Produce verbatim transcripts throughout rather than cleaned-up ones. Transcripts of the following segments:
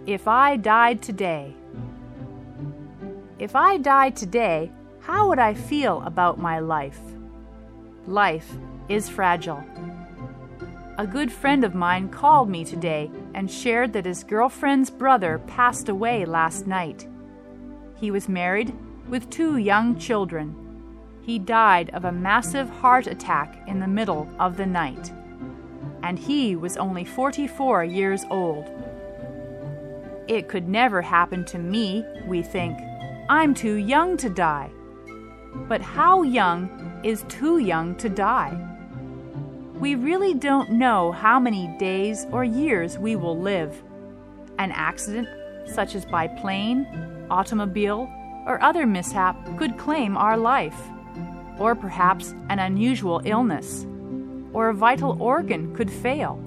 If I died today. If I died today, how would I feel about my life? Life is fragile. A good friend of mine called me today and shared that his girlfriend's brother passed away last night. He was married with two young children. He died of a massive heart attack in the middle of the night. And he was only forty-four years old. It could never happen to me, we think. I'm too young to die. But how young is too young to die? We really don't know how many days or years we will live. An accident, such as by plane, automobile, or other mishap, could claim our life. Or perhaps an unusual illness, or a vital organ could fail.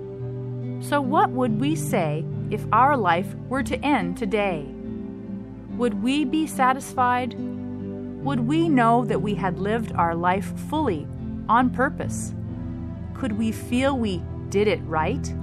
So what would we say if our life were to end today? Would we be satisfied? Would we know that we had lived our life fully, on purpose? Could we feel we did it right?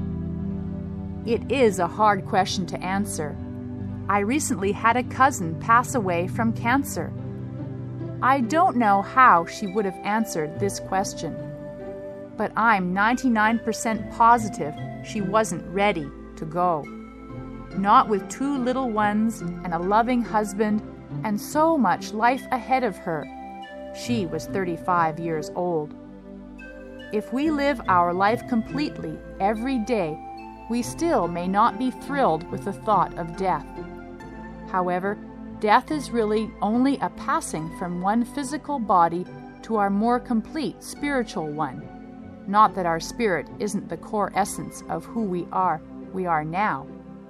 It is a hard question to answer. I recently had a cousin pass away from cancer. I don't know how she would have answered this question, but I'm ninety-nine percent positive she wasn't ready to go. Not with two little ones and a loving husband and so much life ahead of her. She was thirty-five years old. If we live our life completely every day, we still may not be thrilled with the thought of death. However, death is really only a passing from one physical body to our more complete spiritual one. Not that our spirit isn't the core essence of who we are, we are now.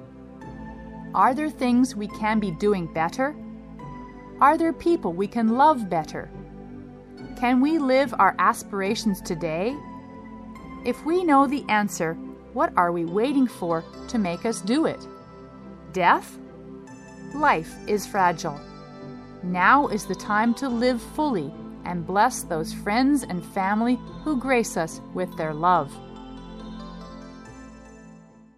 Are there things we can be doing better? Are there people we can love better? Can we live our aspirations today? If we know the answer, what are we waiting for to make us do it? Death? Life is fragile. Now is the time to live fully and bless those friends and family who grace us with their love.